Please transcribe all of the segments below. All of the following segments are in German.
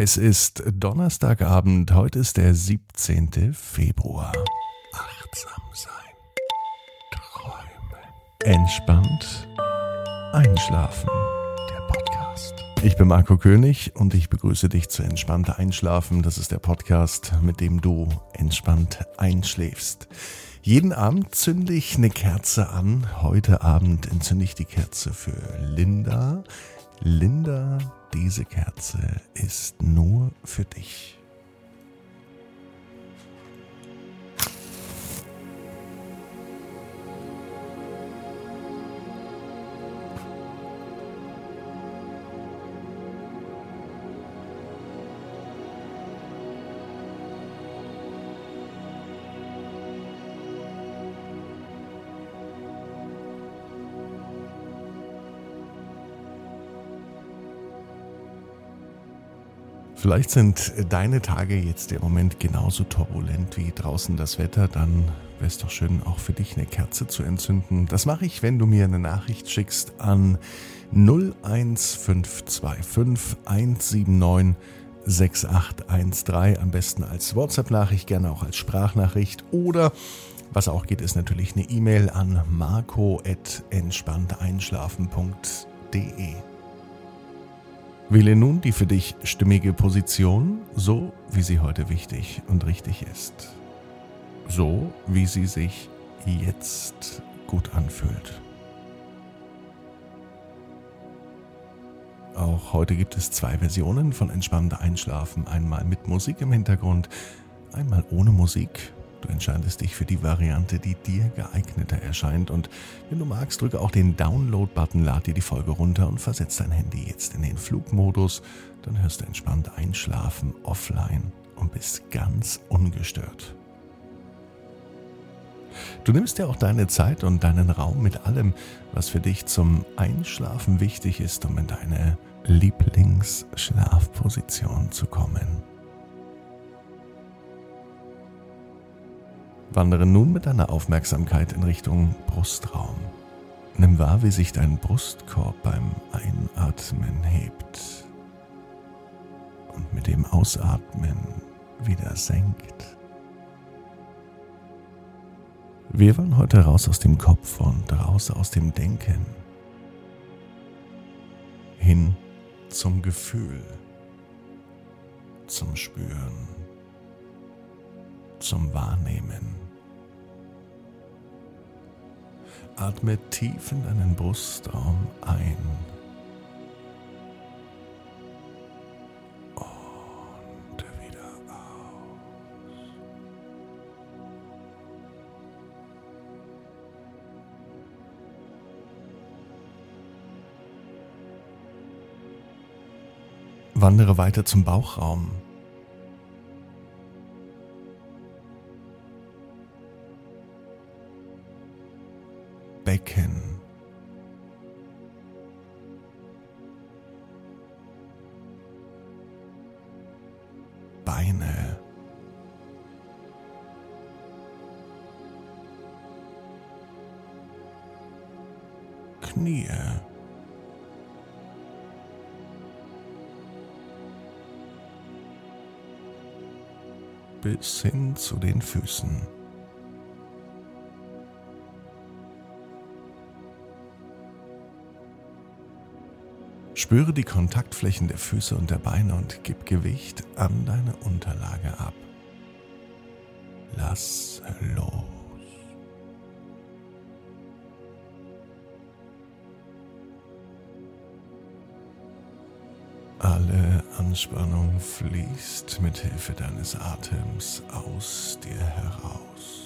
Es ist Donnerstagabend, heute ist der 17. Februar. Achtsam sein, träumen, entspannt einschlafen. Der Podcast. Ich bin Marco König und ich begrüße dich zu Entspannt Einschlafen. Das ist der Podcast, mit dem du entspannt einschläfst. Jeden Abend zünde ich eine Kerze an. Heute Abend entzünde ich die Kerze für Linda. Linda, diese Kerze ist nur für dich. Vielleicht sind deine Tage jetzt im Moment genauso turbulent wie draußen das Wetter, dann wäre es doch schön, auch für dich eine Kerze zu entzünden. Das mache ich, wenn du mir eine Nachricht schickst an 01525 179 6813, am besten als WhatsApp-Nachricht, gerne auch als Sprachnachricht oder was auch geht, ist natürlich eine E-Mail an marco@entspannteinschlafen.de. Wähle nun die für dich stimmige Position, so wie sie heute wichtig und richtig ist. So wie sie sich jetzt gut anfühlt. Auch heute gibt es 2 Versionen von Entspannt Einschlafen. Einmal mit Musik im Hintergrund, einmal ohne Musik. Du entscheidest dich für die Variante, die dir geeigneter erscheint. Und wenn du magst, drücke auch den Download-Button, lad dir die Folge runter und versetz dein Handy jetzt in den Flugmodus. Dann hörst du Entspannt Einschlafen offline und bist ganz ungestört. Du nimmst dir auch deine Zeit und deinen Raum mit allem, was für dich zum Einschlafen wichtig ist, um in deine Lieblingsschlafposition zu kommen. Wandere nun mit deiner Aufmerksamkeit in Richtung Brustraum. Nimm wahr, wie sich dein Brustkorb beim Einatmen hebt und mit dem Ausatmen wieder senkt. Wir wollen heute raus aus dem Kopf und raus aus dem Denken, hin zum Gefühl, zum Spüren, zum Wahrnehmen. Atme tief in deinen Brustraum ein und wieder aus. Wandere weiter zum Bauchraum. Becken, Beine, Knie, bis hin zu den Füßen. Spüre die Kontaktflächen der Füße und der Beine und gib Gewicht an deine Unterlage ab. Lass los. Alle Anspannung fließt mit Hilfe deines Atems aus dir heraus.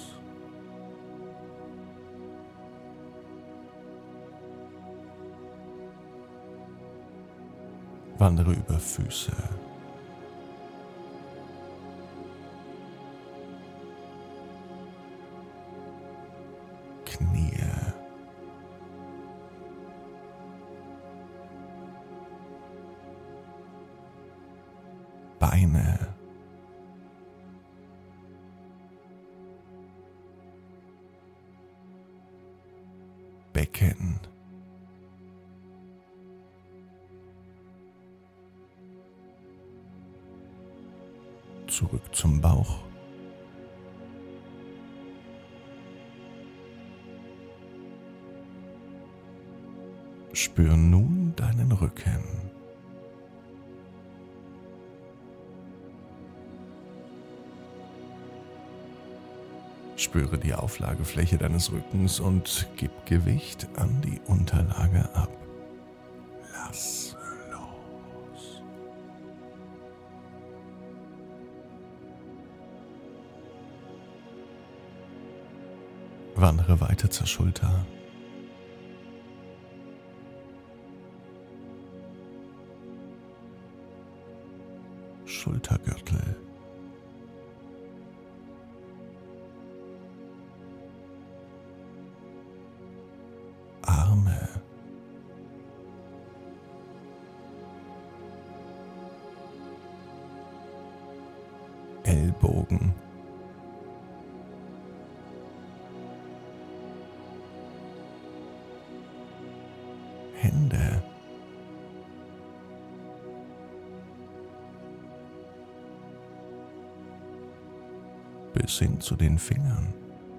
Wandere über Füße, Knie, Beine, Becken, zurück zum Bauch. Spür nun deinen Rücken. Spüre die Auflagefläche deines Rückens und gib Gewicht an die Unterlage ab. Lass los. Wandere weiter zur Schulter. Schultergürtel. Arme. Ellbogen. Hände. Bis hin zu den Fingern.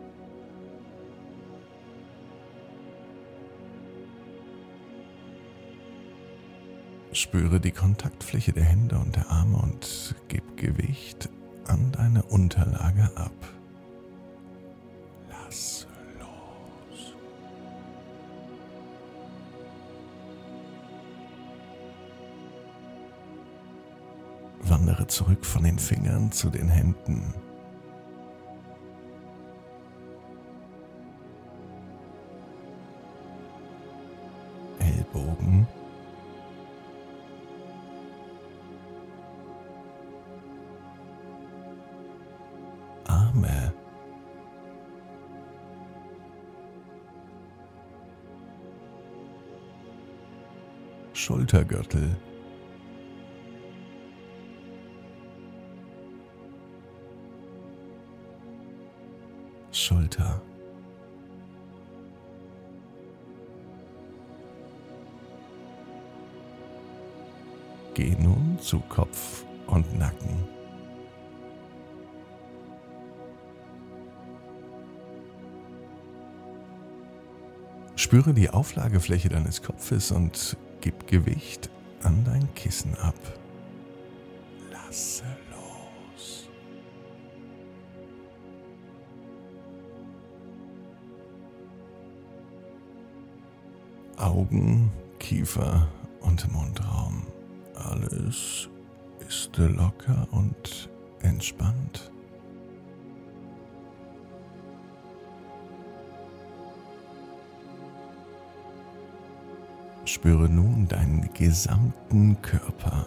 Spüre die Kontaktfläche der Hände und der Arme und gib Gewicht an deine Unterlage ab. Lass los. Wandere zurück von den Fingern zu den Händen. Ellbogen. Arme. Schultergürtel. Schulter. Geh nun zu Kopf und Nacken. Spüre die Auflagefläche deines Kopfes und gib Gewicht an dein Kissen ab. Lasse los. Augen, Kiefer und Mundraum. Alles ist locker und entspannt. Spüre nun deinen gesamten Körper.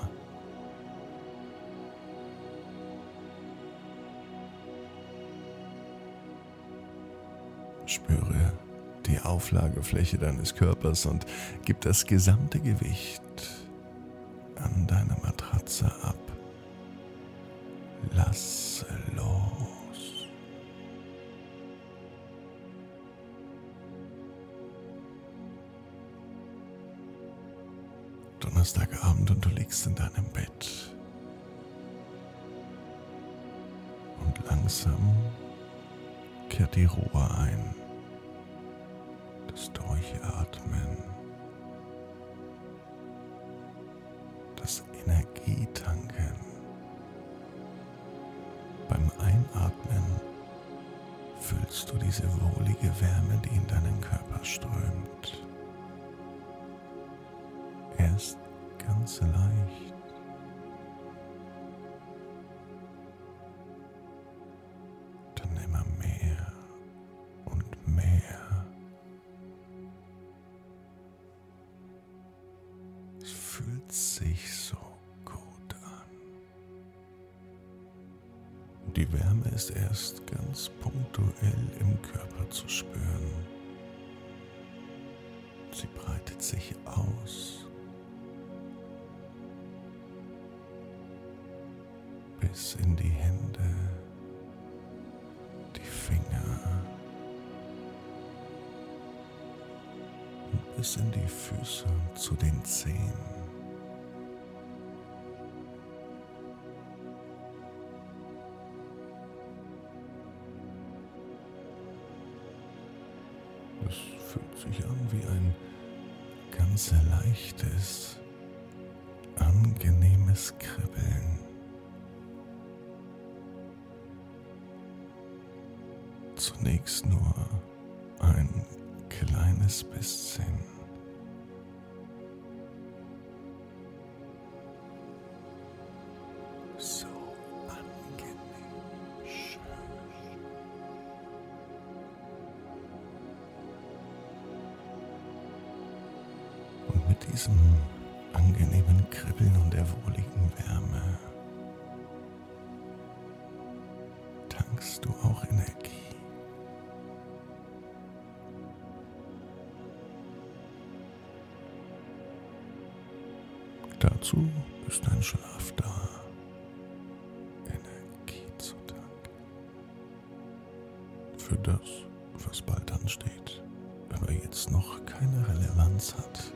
Spüre die Auflagefläche deines Körpers und gib das gesamte Gewicht an deine Matratze ab. Lass los. Donnerstagabend und du liegst in deinem Bett. Und langsam kehrt die Ruhe ein. Das Durchatmen. Das Energietanken. Beim Einatmen fühlst du diese wohlige Wärme, die in deinen Körper strömt. Erst ganz leicht, dann immer mehr und mehr. Es fühlt sich so gut an. Die Wärme ist erst ganz punktuell im Körper zu spüren. Sie breitet sich aus. Bis in die Hände, die Finger und bis in die Füße zu den Zehen. Es fühlt sich an wie ein ganz leichtes, angenehmes Kribbeln. Zunächst nur ein kleines bisschen. So angenehm schön. Und mit diesem angenehmen Kribbeln und der wohligen Wärme tankst du auch Energie. Dazu ist ein Schlaf da, Energie zu tanken. Für das, was bald ansteht, aber jetzt noch keine Relevanz hat.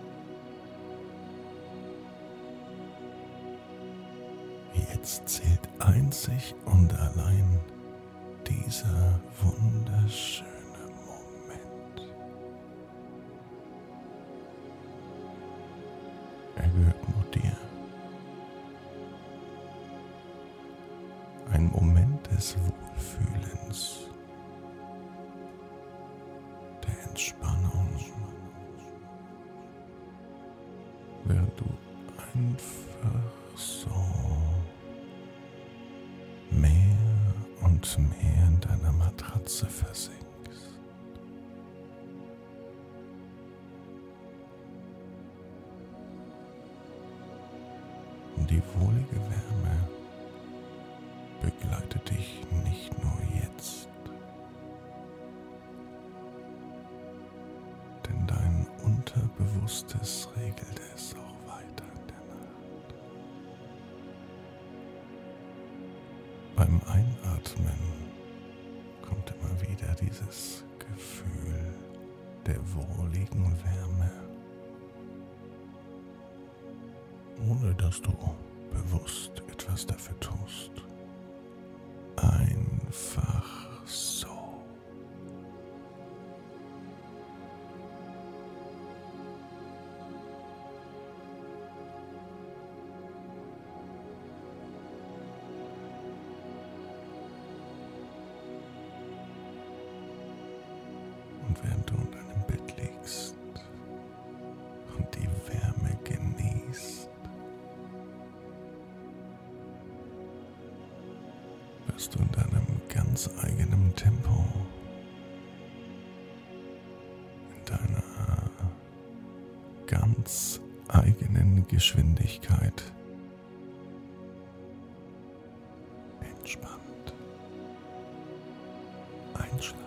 Jetzt zählt einzig und allein dieser wunderschöne Moment. Er gehört nur dir. Ein Moment des Wohlfühlens, der Entspannung, während du einfach so mehr und mehr in deiner Matratze versinkst. Die wohlige Wärme begleitet dich nicht nur jetzt, denn dein Unterbewusstes regelt es auch weiter in der Nacht. Beim Einatmen kommt immer wieder dieses Gefühl der wohligen Wärme, ohne dass du bewusst etwas dafür tust. Einfach so. Und während du in deinem Bett liegst und die Wärme genießt, wirst du in deinem ganz eigenen Tempo, in deiner ganz eigenen Geschwindigkeit entspannt einschlafen.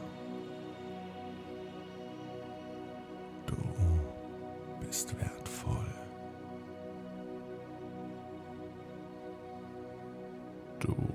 Du bist wertvoll. Du